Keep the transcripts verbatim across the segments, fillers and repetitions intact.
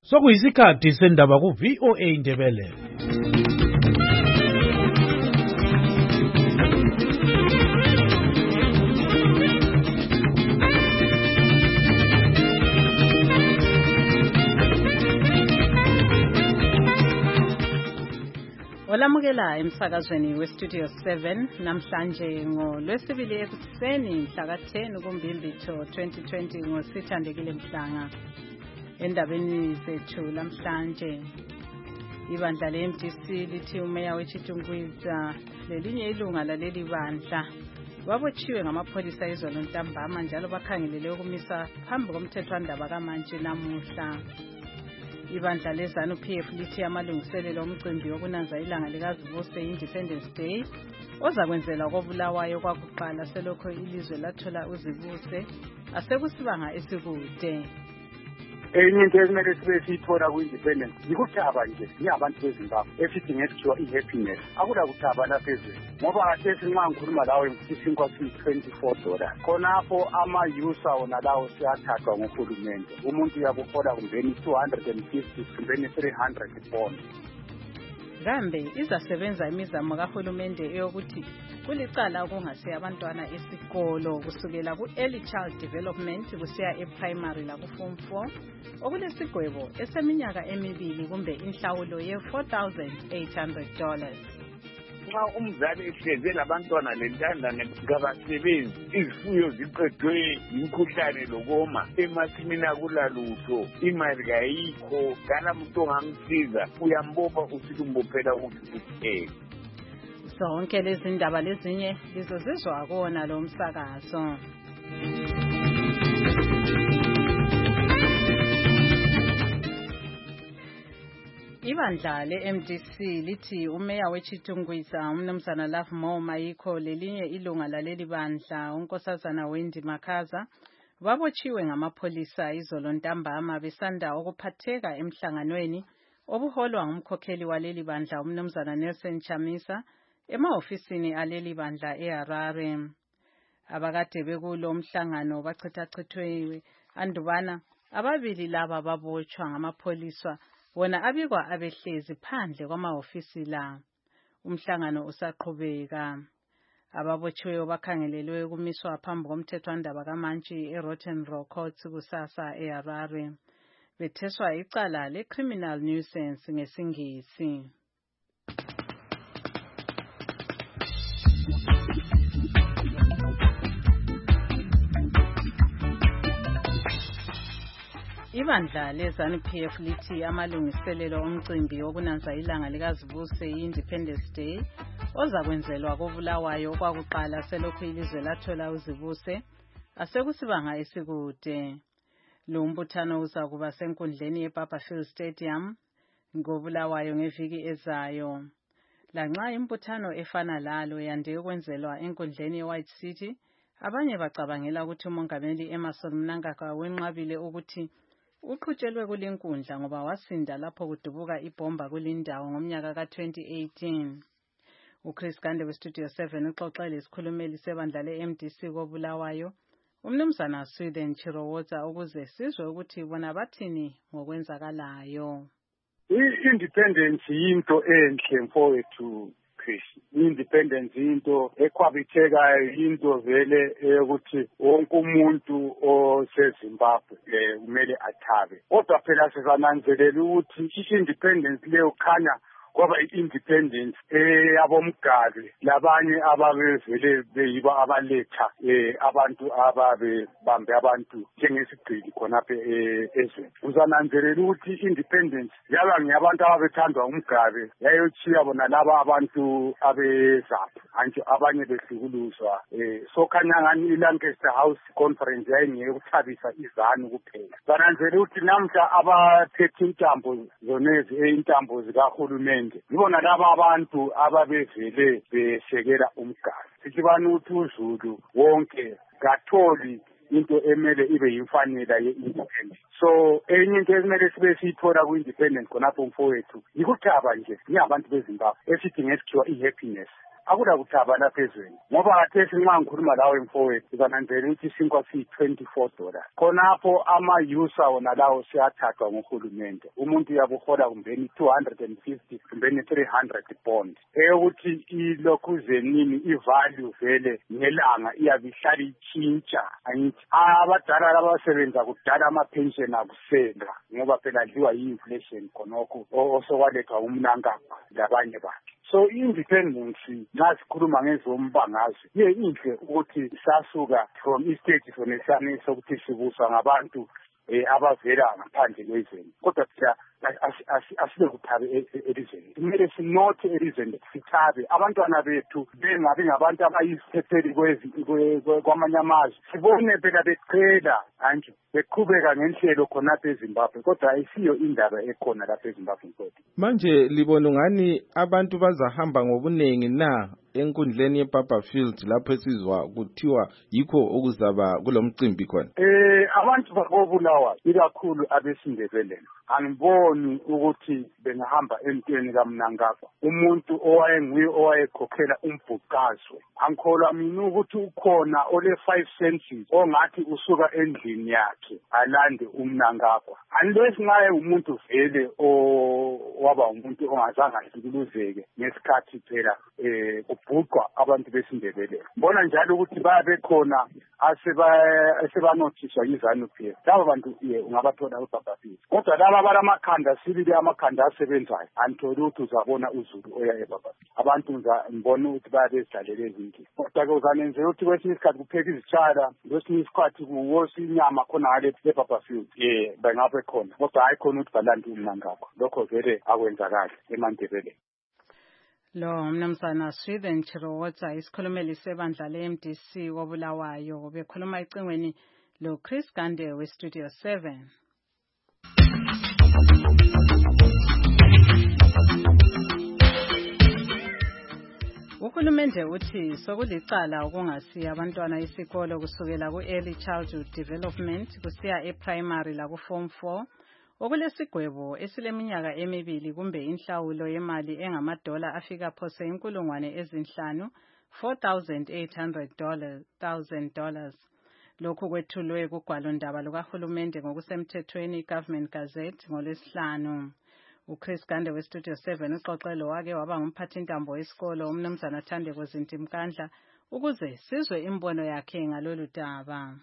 Sokuyisikhathi sendaba ku V O A Indebele. Olamukela emsakazweni we Studio seven namhlanje ngoLwesibili ekuseni mhla ka ten kuMbimbithi twenty twenty ngosithandekile Mhlanga. Endabeni zethu namhlanje ibandla le-M D C lithi umeya weChitungwiza lelinye ilunga laleli bandla babotshiwe ngamapholisa izolo ntambama njalo bakhangelele ukumisa phambi komthethwandaba kaMantshi namuhla. Ibandla leZANU P F lithi amalungiselelo omcimbi wokunanza ilanga likaZivuse Independence Day ozakwenzelwa koBulawayo kwakuqala selokho ilizwe lathola uzibuse asekusibanga esikude. Enye into ekumele sibe siyithola ku-independence yikuthaba nje singabantu beZimbabwe esidinga ekuthiwa i-happiness akula kuthaba lapha ezweni ngoba sethi nxa ngikhuluma lawe isinkwa siyi-twenty-four dollars khonapho ama-user wona lawo siyathathwa nguhulumende umuntu uyakuhola kumbeni two hundred and fifty kumbeni three hundred bond. Kambe izasebenza imizamo kahulumende eyokuthi kulicala okungasiya abantwana esikolo kusukela ku-early child development kusiya e-primary la ku-form four okulesigwebo eseminyaka emibili kumbe inhlawulo ye-four thousand eight hundred dollars. Nxa umzali ehleze labantwana lentandane ngabasebenzi izifuyo ziqedwe imkhuhlane lokoma emasimini akulalutho imali kayikho kana muntu ongamsiza uyambopha usithi umbophela ukuthi kuphela. Zonke lezi ndaba lezinye lizozizwa kuwona lo msakazo. Ibandla le-M D C lithi umeya weChitungwiza umnumzana Love Mo Mayiko lelinye ilunga laleli bandla unkosazana Wendy Makhaza babotshiwe ngamapholisa izolo ntambama besanda ukuphatheka emhlanganweni obuholwa ngumkhokheli waleli bandla umnumzana Nelson Chamisa emahofisini aleli bandla eHarare. Abakade bekulo mhlangano bachithachithwe andubana ababili laba babotshwa ngamapholisa wona abikwa abehlezi phandle kwamahofisi la. Umhlangano usaqhubeka. Ababotshiweyo bakhangelelwe ukumiswa phambi komthethwandaba kaMantshi eRotten Row Court kusasa eHarare. Betheswa icala le-criminal nuisance ngesingisi. Ibandla leZANU P F lithi amalungiselelo omcimbi wokunanza ilanga likaZivuse i-Independence Day ozakwenzelwa koBulawayo kwakuqala selokhu ilizwe lathola uzibuse asekusibanga esikude. Lo mbuthano uzakuba senkundleni yeBarberfield Stadium ngoBulawayo ngeviki ezayo. Lanxa imbuthano efana lalo yande ukwenzelwa enkundleni yeWhite City, abanye bacabangela ukuthi uMongameli Emmerson Mnangagwa wenqabile ukuthi uqhutshelwe kulinkundla ngoba wasinda lapho kudubuka ibhomba kulindawo ngomnyaka ka twenty eighteen. uChris Gande weStudio seven uxoxele isikhulumeli sebandla le-M D C koBulawayo umnumzana Sweden Chirowotsa ukuze sizwe ukuthi bona bathini ngokwenzakalayo. I-independence yinto enhle mfowethu Chris. I-independence into ekhwabithekayo into vele ukuthi wonke umuntu oseZimbabwe eh kumele athabe. Kodwa phela sizananzelela ukuthi i-independence leyo khanya kwaba i-independence eyabomgari labanye ababevele beyiba abaletha eh abantu ababe bambe abantu njengesigcili khonapha ezweni. Uzananzelela ukuthi i-independence yaba ngiyabantu ababethandwa umgabe yayochiya bona laba abantu abezaphu anje abanye behlukuluzwa eh so khanya ngani iLancaster House Conference yayingeyokuthabisa iZANU kuphela. Zananzelela ukuthi namhla abathethe intambo zonezi eintambo zikahulumeni yibona laba abantu ababevele besekela umgari. Sithi banuthi uZulu wonke katholi into emele ibe yimfanela ye-independence. So enye into ekumele sibe siyithola ku-independence khonapho mfowethu yikuthaba nje singabantu beZimbabwe esidinga ekuthiwa i-happiness akula kuthaba lapha ezweni ngoba kathesi nxa ngikhuluma lawe mfowethu uzananzela ukuthi isinkwa siyi-twenty-four dollars khonapho ama-user wona lawo siyathathwa nguhulumende umuntu uyabuhola kumbeni two hundred fifty kumbeni three hundred bond eyokuthi ilokhuze nini i-value vele ngelanga iyabe ihlala itshintsha angithi abadala labasebenza kudala ama-pension akusela ngoba phela adliwa yi-inflation khonokho osokwalethwa umnankagwa labanye bakhe. So independence nxa sikhuluma ngezombangazwe ye inhle ukuthi sasuka from istate sonesane sokuthi sibuswa ngabantu eh abavela ngaphandle kwezweni kodwa phela asibe kuthabe elizweni kumele sinothe elizweni sithabe abantwana bethu bengabi ngabantu abayisiphepheli kwezi kwamanye amazwe sibone phela beqhela anje beqhubeka ngenhlelo khonapha eZimbabwe kodwa ayisiyo indaba ekhona lapha eZimbabwe kodwa manje libona ngani abantu bazahamba ngobunengi na enkundleni yeBarberfield lapho esizwa kuthiwa yikho okuzaba kulomcimbi khona eh abantu bakobulawa ikakhulu abesindebele angiboni ukuthi bengahamba entweni kaMnangagwa umuntu owayenguye owayekhokhela umbhuqazwe angikholwa mina ukuthi ukhona ole five senses ongathi usuka endlini yakhe alande uMnangagwa unless ngaye umuntu vele owaba umuntu ongazange ahlukuluzeke ngesikhathi phela eh kubhuqwa abantu besindebele mbona njalo ukuthi babe khona aseba asebanothiswa yiZANU-P F laba bantu ungabathola eBarberfield kodwa laba balamakhanda sibili amakhanda asebenzayo anthola ukuthi uzabona uZulu oya eBarberfield abantu ngibona ukuthi bayabezidlalela ezinto kodwa ke uzanenzela ukuthi kwesinye isikhathi kupheka izitshala kwesinye isikhathi kuwosa inyama khona ngale eBarberfield eh bengabe khona kodwa hayi khona ukuthi balanda uMnangagwa lokho vele akwenzakala eMandebele. Lo mnumzana Swithen Chirowotsa isikhulumeli sebandla le-M D C wobulawayo bekhuluma ecingweni lo Chris Gande we Studio seven. Uhulumende uthi sokulicala ukungasiya abantwana isikolo kusukela ku-early childhood development kusiya e-primary la ku-form four okulesigwebo esileminyaka emibili kumbe inhlawulo yemali engamadola afika phose inkulungwane ezinhlanu four thousand eight hundred dollars. Lokhu kwethulwe kugwalondaba lukahulumende ngokusemthethweni i-Government Gazette ngolwesihlanu. uChris Gande we Studio seven uxoxelo wake waba ngumphathintambo wesikolo umnumzana Thandeko Zintimkandla ukuze sizwe imbono yakhe ngalolu daba.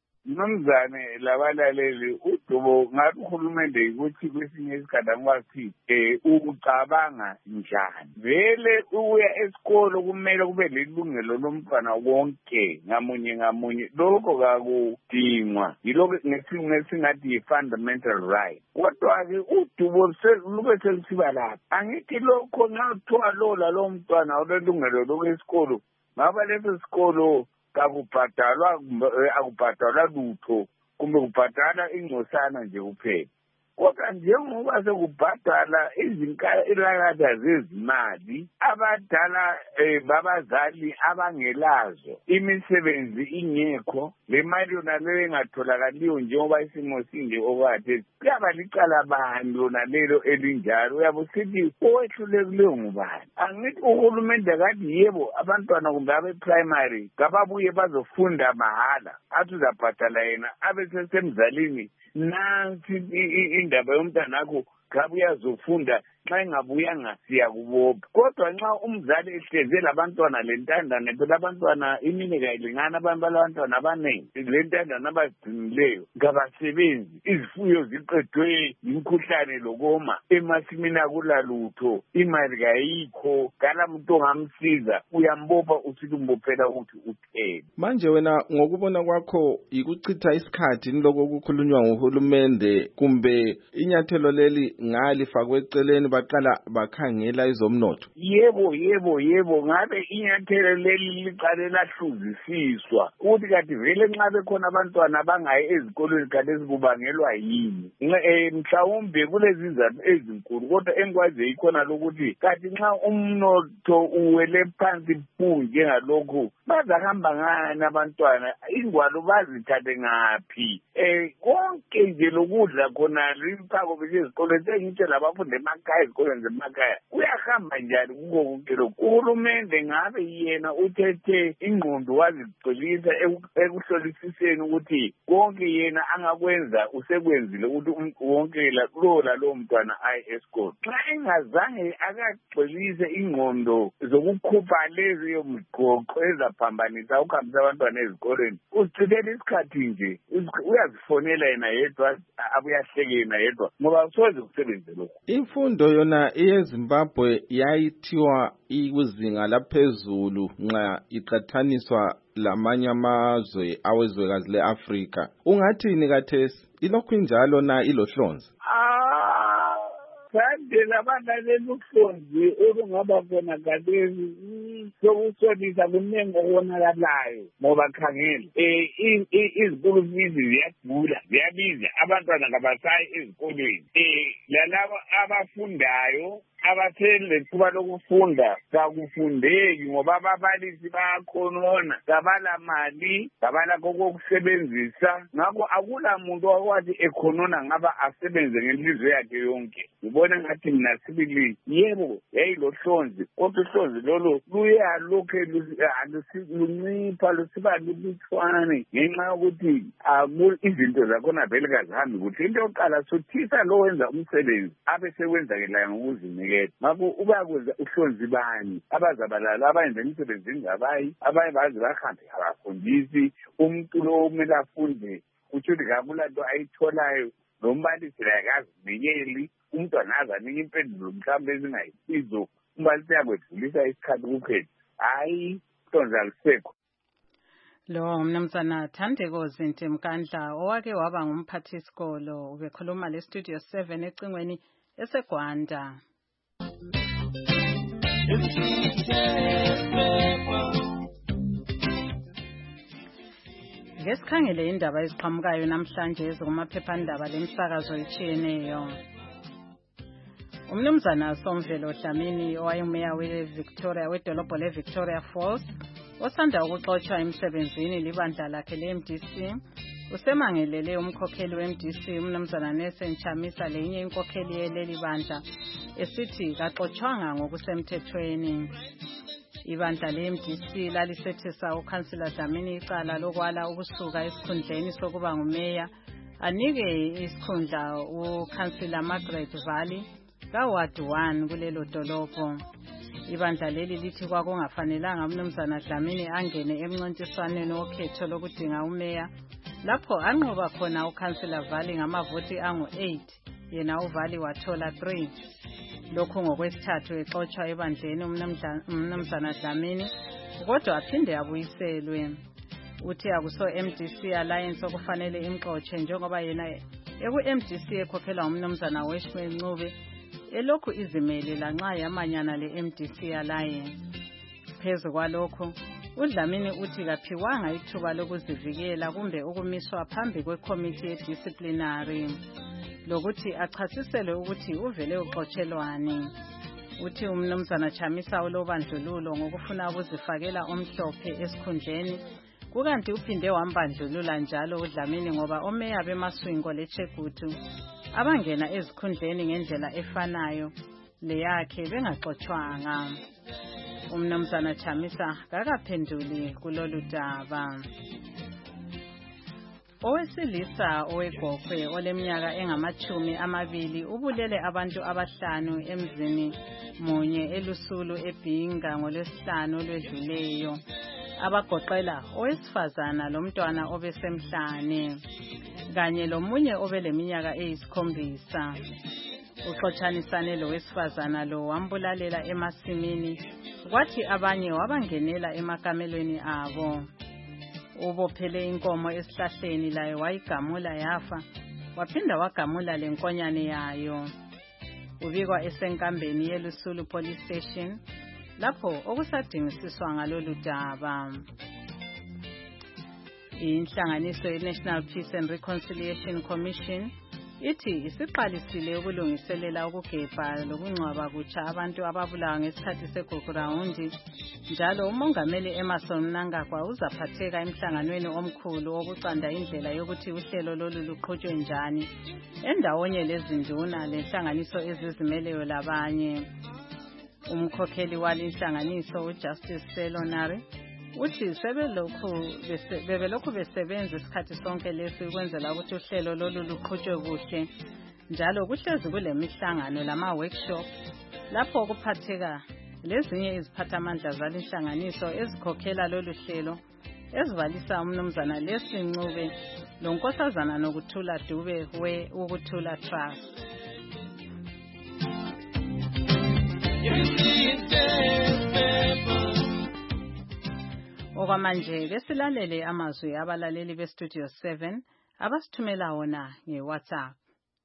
Mnumzane labalaleli uDubo ngathi uhulumende ukuthi kwesinye isikhathi angwathi eh ukucabanga njani vele uya esikolo kumele kube lelungelo lomntwana wonke ngamunye ngamunye lokho kakudingwa yiloko ngesingathi fundamental right kodwa ke uDubo selube selisiba lapha angithi lokho ngakuthiwa lola lo mntwana olelungelo lokwesikolo ngaba leso sikolo kakubhadalwa akubhadalwa lutho kumbe kubhadala ingcosana nje kuphela kodwa njengoba sekubhadala izinkalakatha zezimali abadala babazali abangelazo imisebenzi ingekho le mali yona leyo engatholakaliyo njengoba isimo sinje okade kuyaba licala bani lona lelo elinjalo uyabusithi owehlulekileyo ngubani angithi uhulumende kathi yebo abantwana kumbe abe-primary kababuye bazofunda mahala athi uzabhadala yena abesesemzalini nansi indaba yomntanakho ngabe uyazofunda xa engabuyanga siyakubopha kodwa nxa umzali ehleze labantwana lentandane phela abantwana iminyaka ayilingana abantu abantwana abaningi lentandane abagcinileyo ngabasebenzi izifuyo ziqedwe imikhuhlane lokoma emasimini akulalutho imali kayikho kala muntu ongamsiza uyambopha usithi umbophela ukuthi uphele manje wena ngokubona kwakho ikuchitha isikhathi niloko kukhulunywa nguhulumende kumbe inyathelo leli ngalifakwe eceleni baqala bakhangela izomnotho yebo yebo yebo ngabe inyathelo leli liqale lahluzisiswa ukuthi kathi vele nxa bekhona abantwana abangayi ezikolweni kanti ezikubangelwa yini mhlawumbe kulezi izathu ezinkulu kodwa engikwazi ikhona lokuthi kathi nxa umnotho uwele phansi phu njengalokhu bazahamba ngani abantwana ingwalo bazithathe ngaphi eh konke lonke nje lokudla khona liphako bese izikole sengitshe labafundi emakhaya ezikoleni zemakhaya uyahamba njani kuko konke lokhu uhulumende ngabe yena uthethe ingqondo wazigcwelisa ekuhlolisiseni ukuthi konke yena angakwenza usekwenzile ukuthi wonke la lo la lo mntwana aye esikole xa engazange akagcwelise ingqondo zokukhupha lezi yomgoqo ezaphambanisa ukuhambisa abantwana ezikoleni usichithela isikhathi nje uyazifonela yena yedwa abuyahleke yena yedwa ngoba soze kusebenze lokho imfundo yona yeZimbabwe yayithiwa ikuzinga laphezulu nxa iqathaniswa lamanye amazwe awezwekazi leAfrika ungathini kathesi ilokhu injalo na ilohlonzi ah sande labanaleli uhlonzi olungaba khona gadezi sokusolisa kuningi okubonakalayo ngoba khangela um izikolo fizi ziyagula ziyabiza abantwana kabasayi ezikolweni um lalabo abafundayo abaselethuba lokufunda kakufundeki ngoba ababalisi bayakhonona kabala mali kabala kokusebenzisa ngakho akula muntu okwathi ekhonona ngaba asebenze ngenhliziyo yakhe yonke ngibona ngathi mina sibili yebo yayilohlonzi kodwa uhlonzi lolo luyalokhe luncipha lusiba lubithwane ngenxa yokuthi izinto zakhona vele kazihambi kuhle into yokuqala sothisa lo wenza umsebenzi abe sewenzakelayo ngokuzinika ngakho ubakwenza uhlonzi bani abazabalala abayenza imisebenzi ngabayi abanye bazi bahambe abafundisi umuntu lo umele afunde uthi kabula nto ayitholayo lo mbalisi la akazinikeli umntwana azanika impendulo mhlawumbe ezingayisizo umbalisi yakwedlulisa isikhathi kuphela hayi hlonzi alisekho lo mnumzana Thandeko Zinti Mkandla owake waba ngumphathisikolo ubekhuluma le studio seven ecingweni eseGwanda Ngesikhangele indaba eziqhamukayo namhlanje ezikumaphephandaba lemsakazo etshiyeneyo. Umnumzana Somvelo Dlamini owayemeya weVictoria wedolobho leVictoria Falls osanda ukuxoshwa emsebenzini libandla lakhe le-M D C usemangelele umkhokheli we-M D C umnumzana Nelson Chamisa lenye inkokheli yeleli bandla esithi kaxoshwanga ngokusemthethweni. Ibandla le-M D C lalisethesa ukhansila Dlamini icala lokwala ukusuka esikhundleni sokuba ngumeya anike isikhundla ukhansila Margaret Valley kaWard one kulelo dolobho. Ibandla leli lithi kwakungafanelanga umnumzana Dlamini angene emncintiswaneni wokhetho lokudinga umeya lapho anqoba khona ukhansila Valley ngamavoti angu eight yena uValley wathola three. Lokhu ngokwesithathu exoshwa ebandleni umnumzana Dlamini kodwa aphinde abuyiselwe. Uthi akuso M D C Alliance okufanele imxotshe njengoba yena eku-M D C ekhokhela umnumzana Weshme Ncube elokhu izimele lanxa yamanyana le-M D C Alliance. Phezu kwalokho uDlamini uthi kaphiwanga ithuba lokuzivikela kumbe ukumiswa phambi kwekhomithi ye-disciplinary lokuthi achasiselwe ukuthi uvele uxotshelwani. Uthi umnumzana Chamisa ulobandlululo ngokufuna ukuzifakela omhlophe esikhundleni kukanti uphinde wambandlulula njalo uDlamini ngoba omeya beMaswingo leChegutu abangena ezikhundleni ngendlela efanayo leyakhe bengaxoshwanga. Umnumzana Chamisa kakaphenduli kulolu daba. Owesilisa owegokwe oleminyaka engamachumi amabili ubulele abantu abahlanu emzini munye elusulu eBhinga ngolwesihlanu olwedluleyo abagoqela owesifazana lomntwana obesemhlane kanye lomunye obeleminyaka eyisikhombisa. Uxotshanisane lowesifazana lo wambulalela emasimini kwathi abanye wabangenela emakamelweni abo. Ubophele inkomo esihlahleni laye wayigamula yafa waphinda wagamula lenkonyane yayo. Ubikwa esenkambeni yeLusulu Police Station lapho okusadingisiswa ngalolu daba. Inhlanganiso ye-National Peace and Reconciliation Commission ithi isiqalisile ukulungiselela ukugebha lokungcwaba kutsha abantu ababulawa ngesikhathi segugurawundi. Njalo umongameli Emmerson Mnangagwa uzaphatheka emhlanganweni omkhulu wokucanda indlela yokuthi uhlelo lolu luqhutshwe njani endawonye lezinduna lenhlanganiso ezizimeleyo labanye. Umkhokheli walenhlanganiso uJustice Selonari uthi sebelokhu bebelokhu besebenza isikhathi sonke lesi ukwenzela ukuthi uhlelo lolu luqhutshwe kuhle. Njalo kuhlezi kulemihlangano lama workshop lapho kuphatheka lezinye iziphathamandla zalenhlanganiso ezikhokhela lolu hlelo ezivalisa umnumzana Leslie Ncube lonkosazana Nokuthula Dube we Ukuthula Trust. Okwamanje besilalele amazwi abalaleli bestudio seven abasithumela wona ngeWhatsApp.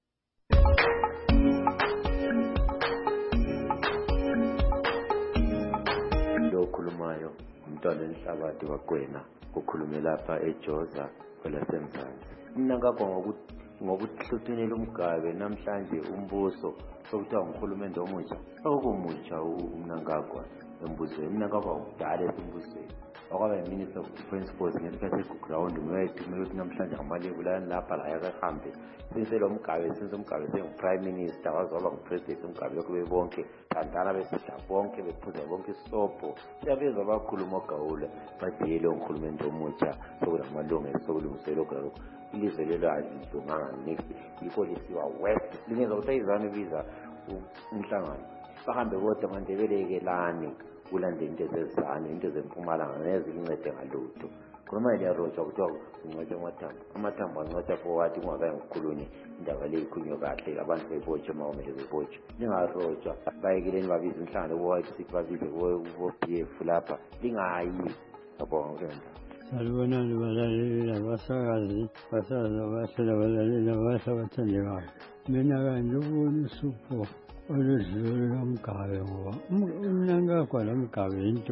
Lokhulumayo umntwana enhlabathi waGwena ukhulume lapha eJoza kwelasemzansi. Mnangagwa ngokuthi ngokuhluthunela umgabe namhlanje umbuso sokuthiwa ngurhulumente omutsha okumutsha uMnangagwa embusweni. Mnangagwa ukudala esimbusweni okwaba yiminister of defense force ngesikhathi segugurawundi mayethumela ukuthi namhlanje ngamalebulani lapha la yakahambe sinselo umgabe sinse umgabe sengu-prime minister wazoba ngu-president umgabe lokhu bebonke thandana besidla bonke bephuza bonke isobho siyabezwa abakhuluma ogawula bathi yelo ngurhulumente omutsha sokulamalungelo sokulungiselela lokhu lalokhu ilizwe lelo alilunganga next yikho lisiwa west lingenza ukuthi ayizane ibiza umhlangano bahambe kodwa mandebelekelani kulande into ezezizane into zempumalanga nezilincede ngalutho khuluma liyarojwa kuthiwa uncwethe amathambo amathambo ancwetha forward kungakayi ngukhulunye indaba le ikhulunywe kahle abantu bebotshwe mawumele bebotshwe lingarojwa bayekeleni babiza inhlangano kubo-white city babize kubo-B F lapha lingayi ngabonga kuyenda. Salibonani balaleli labasakazi basazi abahlela balaleli abahla bathandekayo. Mina kanje ukubona usupho oludlule lomgabe ngoba uMnangagwa lomgabe into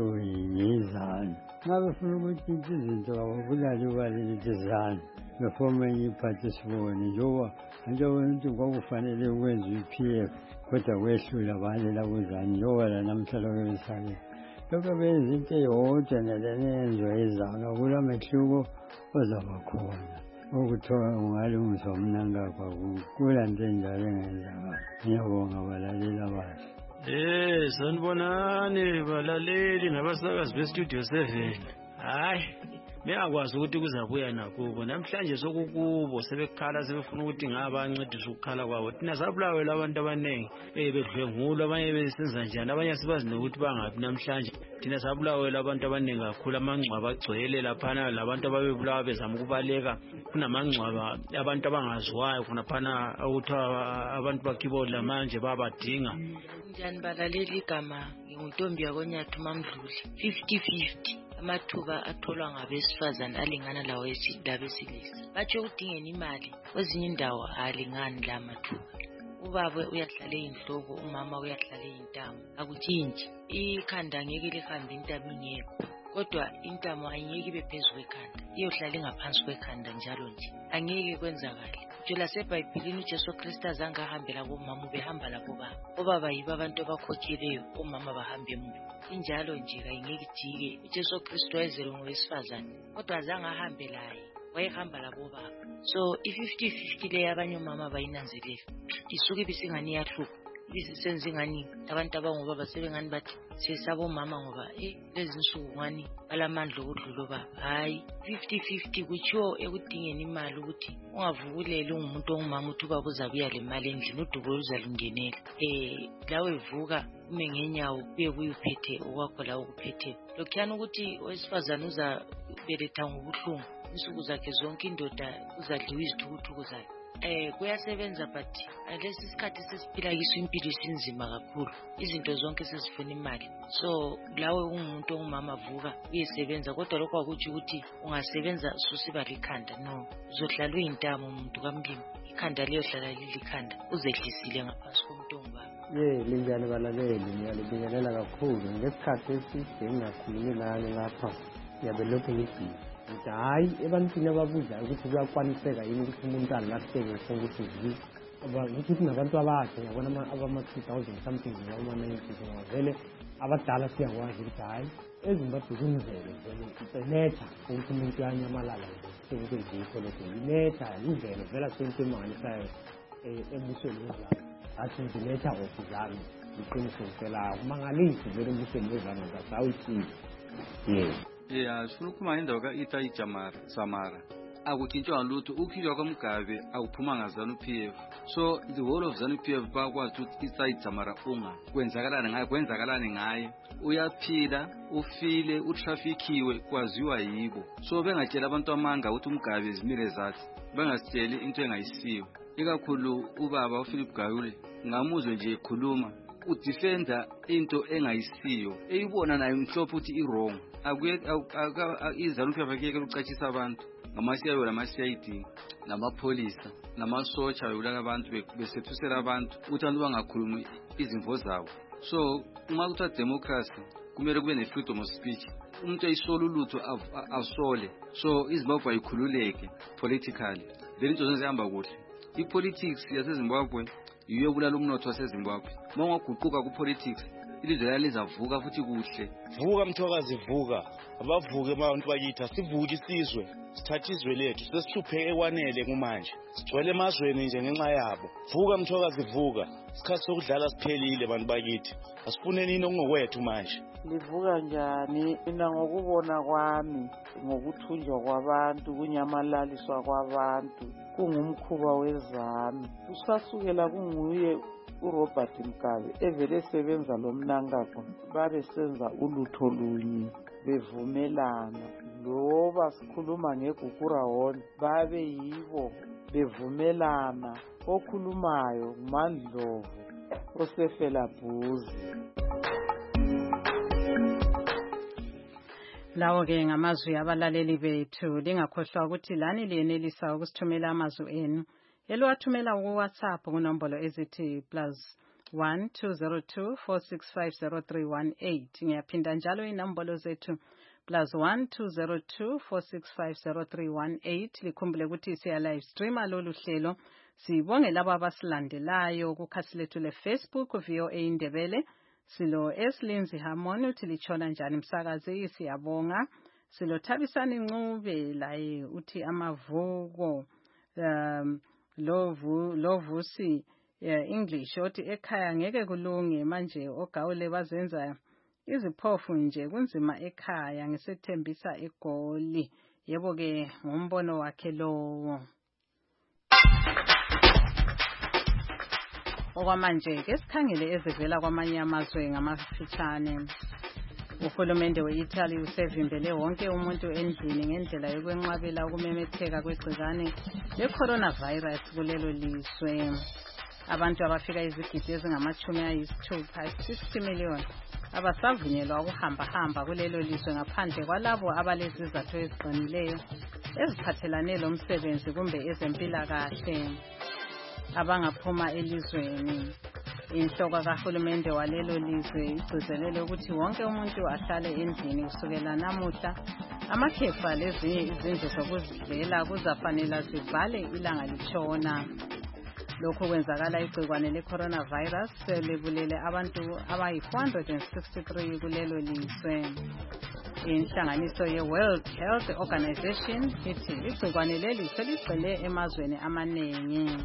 yizana. Ngabe funa ukuthi izinto ababulali ubalelithi zana befoma enye iphathi sibone njengoba njengoba into kwakufanele ukwenza i-P F kodwa kwehlula balela kuzana njengoba la namhlanje kwesakhe. Lokho benza into eyodwa nelenenzwa izanga kula mehluko ozaba khona ukuthola ungalungiswa uMnangagwa kula nto enjalo engenzakala. Ngiyabonga balaleli abahle. Eh sanibonani balaleli nabasakazi bestudio seven. Hayi ngiyakwazi ukuthi kuzabuya nakubo namhlanje sokukubo sebekhala sebefuna ukuthi ngabancedisa ukukhala kwabo thina sabulawe labantu abanengi eh bedlwengulwa abanye besenza njani abanye sibazi nokuthi bangapi namhlanje thina sabulawe labantu abanengi kakhulu amangcwaba agcwele laphana labantu ababebulawa bezama ukubaleka kunamangcwaba abantu abangaziwayo kunaphana ukuthi abantu bakhibola manje babadinga. Njani balaleli igama nginguntombi yakonyathu Mamdluli fifty fifty amathuba atholwa ngabesifazana alingana lawo esilisa batsho ukudingeni imali kwezinye indawo alingani la mathuba. Ubaba uyahlala inhloko umama uyahlala intamo akutshintshi ikhanda ngeke lihambe intamo ingekho kodwa intamo ayingeke ibe phezulu kwekhanda iyohlala ingaphansi kwekhanda njalo nje angeke kwenzakala. Jola seBhayibhelini uJesu Kristu azange ahambela bomama ubehamba labo baba obaba yibo abantu abakhokheleyo omama bahambe emuva injalo nje kayingeke ijike. uJesu Kristu wayezelwe ngowesifazane kodwa azange ahambe laye wayehamba labo baba. So i-fifty fifty le abanye omama bayinanzelela isuke ibisingani yahlupha ibisisenza ingani abantu abangobaba sebengani bathi sesabomama ngoba eh lezi nsuku ngani balamandla okudlula obaba. Hayi fifty fifty kutsho ekudingeni imali ukuthi ungavukulele ungumuntu ongumama uthi ubaba uzabuya le mali endlini udubo uzalungenela eh lawe vuka ume ngenyawo kuye kuyiphethe okwakho la ukuphethe lokhuyana ukuthi owesifazana uzabeletha ngobuhlungu insuku zakhe zonke indoda uzadliwa izithukuthuku zakhe. Eh kuyasebenza but lesi isikhathi sesiphila kiso impilo isinzima kakhulu izinto zonke sesifuna imali. So lawe ungumuntu ongumama vuka uyesebenza kodwa lokho akuthi ukuthi ungasebenza susiba likhanda no uzohlala uyintamo umuntu kamlimi ikhanda leyo hlala lilikhanda uzehlisile ngaphansi komuntu ongubaba. Ye linjani balaleli ngiyalibingelela kakhulu ngesikhathi eside ngingakhulumi nani lapha ngiyabelokhu ngibhizi ukuthi hayi ebantwini ababuzayo ukuthi kuyakwaniseka yini ukuthi umuntu alahleke ukuthi zi ukuthi nabantu abasha ngiyabona abama-two thousand something abama-ninety vele abadala siyakwazi ukuthi hhayi ezimbabwe kunzele vele iletha ukuthi umuntu uyanyamalala nje sekuzikho lokho iletha imvelo vela sentemangalisayo embusweni wezami athi ngiletha ofi zami iqiniso ngicelayo kumangalisi vele embusweni wezami ngasawuthile yes yeah sifuna ukukhuluma indawo ka-Ita Ijamara Samara akutshintshwa lutho ukukhishwa kwaMgabe akuphuma ngazanu P F so the whole of ZANU P F bakwazi ukuthi Ita Ijamara unga kwenzakalani ngaye kwenzakalani ngaye uyaphila ufile utrafikiwe kwaziwa yibo so bengatshela abantu amanga ukuthi uMgabe izimile zathi bengasitsheli into engayisiyo ikakhulu ubaba uPhilip Gawule ngamuzwe nje ekhuluma udefenda into engayisiyo eyibona nayo mhlophe ukuthi i-wrong akuye izanu P F akuyeke ukucatshisa abantu ngamasiyayo lamasiyayidi namapholisa namasotsha ayolala abantu besethusela abantu ukuthi abantu bangakhulumi izimvo zabo so uma kuthiwa democracy kumele kube ne-freedom of speech umuntu ayisole ulutho asole so iZimbabwe ayikhululeke politically then into zihamba kuhle i-politics yaseZimbabwe yiyo bulala umnotho waseZimbabwe uma ungaguquka ku-politics ilizwe lalo lizavuka futhi kuhle vuka Mthokazi vuka abavuke abantu bakithi sivuke isizwe sithatha izwe lethu sesihlupheke ekwanele kumanje sigcwele emazweni nje ngenxa yabo vuka Mthokazi vuka isikhathi sokudlala siphelile abantu bakithi asifune nini okungokwethu manje livuka njani mina ngokubona kwami ngokuthunjwa kwabantu kunyamalaliswa kwabantu kungumkhuba wezami kusasukela kunguye uRobert Mugabe evele sebenza lo mnankako babe senza ulutho lunye bevumelana loba sikhuluma ngeGugurawona babe yibo bevumelana okhulumayo uMandlovu oSefela Bhuzi. Lawo ke ngamazwi abalaleli bethu lingakhohlwa ukuthi lani liyenelisa ukusithumela amazwi enu elwathumela ku WhatsApp kunombolo ezithi plus one two zero two four six five zero three one eight ngiyaphinda njalo inombolo zethu plus one two zero two four six five zero three one eight likhumbule ukuthi siya live stream lolu hlelo sibonge labo abasilandelayo kukhasi lethu le Facebook V O A Indebele silo Eslinzi Harmony uthi litshona njani msakazi siyabonga silo Thabisani Ncube laye uthi amavuko um lovu lovusi yeah, English othi ekhaya ngeke kulunge manje ogawule bazenza iziphofu nje kunzima ekhaya ngisethembisa egoli yebo ke ngombono wakhe lowo okwamanje ke sikhangele ezivela kwamanye amazwe ngamafitshane uhulumende we-Italy usevimbele wonke umuntu endlini ngendlela yokwenqabela ukumemetheka kwegcikwane le-coronavirus kulelo lizwe abantu abafika izigidi ezingamachumi ayisithupha sixty million abasavunyelwa ukuhamba-hamba kulelo lizwe ngaphandle kwalabo abalezizathu eziqinileyo eziphathelane lomsebenzi kumbe ezempilakahle abangaphuma elizweni. Inhloko kahulumende walelo lizwe igcizelele ukuthi wonke umuntu ahlale endlini kusukela namuhla amakhefa lezinye izindlu zokuzidlela kuzafanele zivale ilanga litshona. Lokho kwenzakala igcikwane le-coronavirus libulele abantu abayi-four hundred sixty-three kulelo lizwe. Inhlanganiso ye-World Health Organization ithi igcikwane leli seligcwele emazweni amaningi.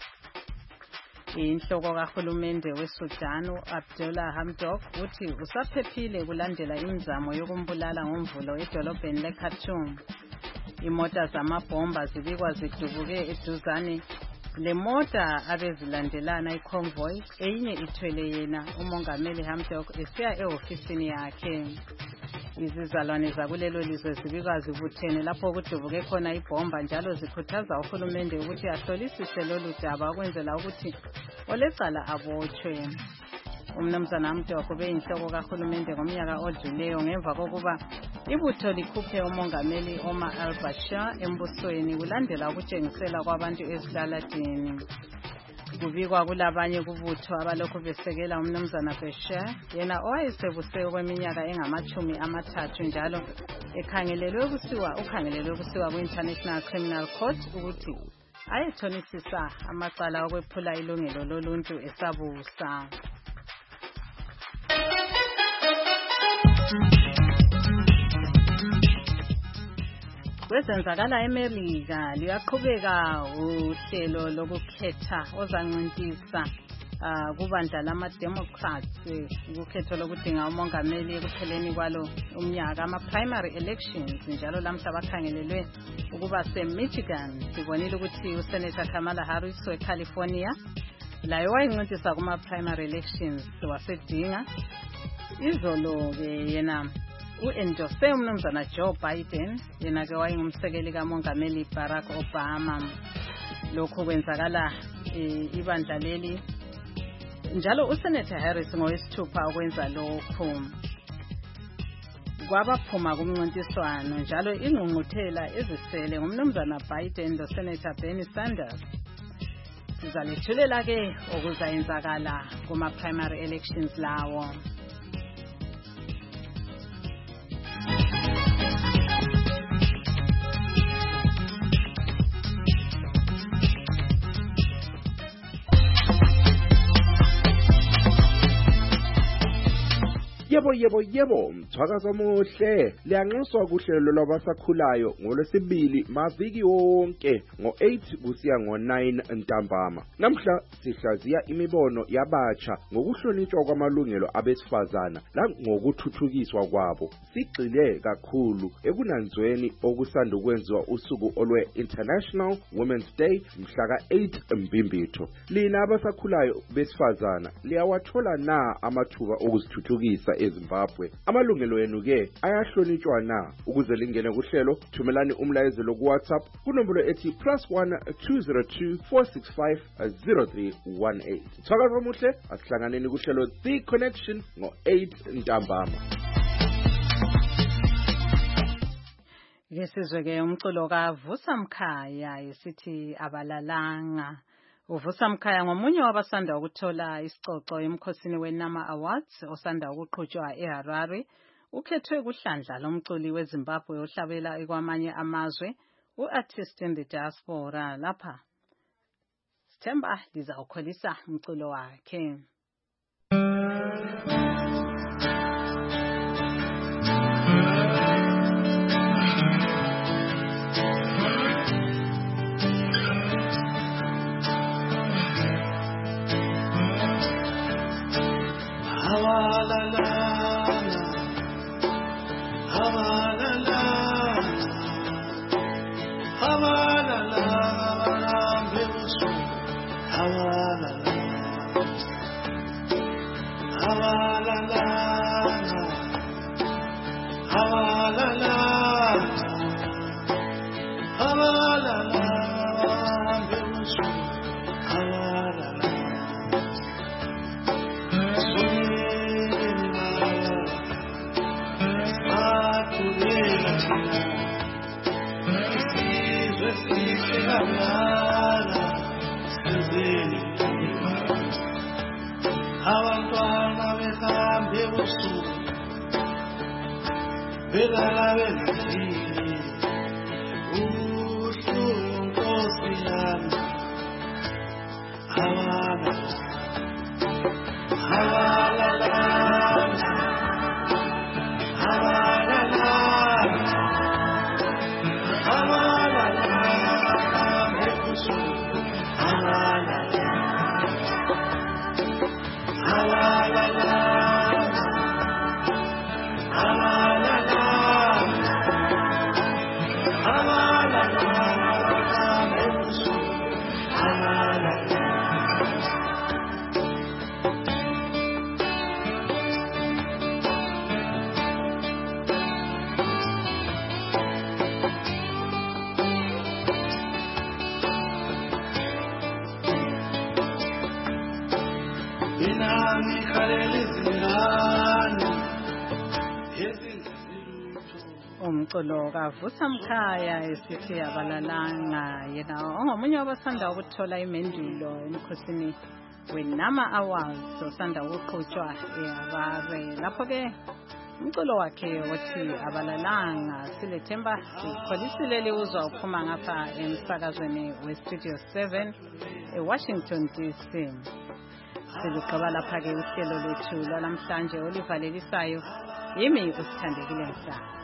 Inhloko kahulumende weSudan uAbdullah Hamdok uthi usaphephile kulandela imizamo yokumbulala ngomvulo edolobheni leKhartoum. Imota zamabhomba zibikwa zidubuke eduzane lemota abezilandelana iconvoy eyinye ithwele yena umongameli Hamdok esiya ehofisini yakhe. Izizalwane zakulelo lizwe zibikwa zibuthene lapho kudubuke khona ibhomba njalo zikhuthaza uhulumende ukuthi ahlolisise lolu daba ukwenzela ukuthi olecala abotshwe. Umnumzana Hamdok ubeyinhloko kahulumende ngomnyaka odluleyo ngemva kokuba ibutho likhuphe umongameli Omar al-Bashir embusweni kulandela ukutshengisela kwabantu ezilaladini. Kubikwa kulabanye kubutho abalokhu besekela umnumzana Bashir yena owayesebuse kweminyaka engamachumi amathathu njalo ekhangelelwe kusiwa ukhangelelwe kusiwa ku-International Criminal Court ukuthi ayethonisisa amacala okwephula ilungelo loluntu esabusa. Kwezenzakala eMelika liyaqhubeka uhlelo lokukhetha ozancintiswa Uh, kubandla lama-Democrats ukhetho lokudinga umongameli ekupheleni kwalo umnyaka ama-primary elections njalo lamhla bakhangelelwe ukuba se-Michigan. Sibonile ukuthi uSenator Kamala Harris weCalifornia laye wayincintisa kuma-primary elections wasedinga izolo-ke yena u-endorse umnumzana Joe Biden, yena-ke wayengumsekeli kamongameli Barack Obama. Lokhu kwenzakala e, ibandla leli njalo uSenator Harris ngowesithupha ukwenza lokho. Kwabaphuma kumncintiswano njalo ingqungquthela ezisele ngumnumzana Biden lo Senator Bernie Sanders. Sizalethulela ke okuzayenzakala kuma primary elections lawo. Yebo yebo yebo mthwakazo omuhle liyanxuswa kuhlelo lwabasakhulayo ngolwesibili maviki wonke ngo eight kusiya ngo nine ntambama. Namhla sihlaziya imibono yabatsha ngokuhlonitshwa kwamalungelo abesifazana la ngokuthuthukiswa kwabo. Sigxile kakhulu ekunanzweni okusanda ukwenziwa usuku olwe International Women's Day mhla ka eight Mbimbitho. Lina abasakhulayo besifazana liyawathola na amathuba okuzithuthukisa eZimbabwe? Amalungelo yenu ke ayahlonitshwa na? Ukuze lingene kuhlelo thumelani umlayezelo ku WhatsApp kunombolo ethi plus one two zero two four six five zero three one eight. Thakaza omuhle asihlanganeni kuhlelo The Connection ngo eight ntambama. Ngesizwe ke umculo kaVusa Mkhaya esithi abalalanga. uVusa Mkhaya ngomunye wabasanda ukuthola isicoco emkhosini weNama Awards osanda ukuqhutshwa eHarare. Ukhethwe kuhlandla lomculi weZimbabwe ohlabela ekwamanye amazwe uArtist in the Diaspora. Lapha Sithemba liza ukholisa umculo wakhe. Umculo kaVusa Mkhaya esithi abalalanga yena ongomunye wabasanda ukuthola imendulo emkhosini weNama Awards osanda ukuqhutshwa eHarare. Lapho ke umculo wakhe othi abalalanga silethemba sikholisile liwuzwa uphuma ngapha emsakazweni we-Studio seven eWashington D C. Siluqaba lapha-ke uhlelo lwethu lwalamhlanje olivalelisayo yimi usithandekile Mhlanga.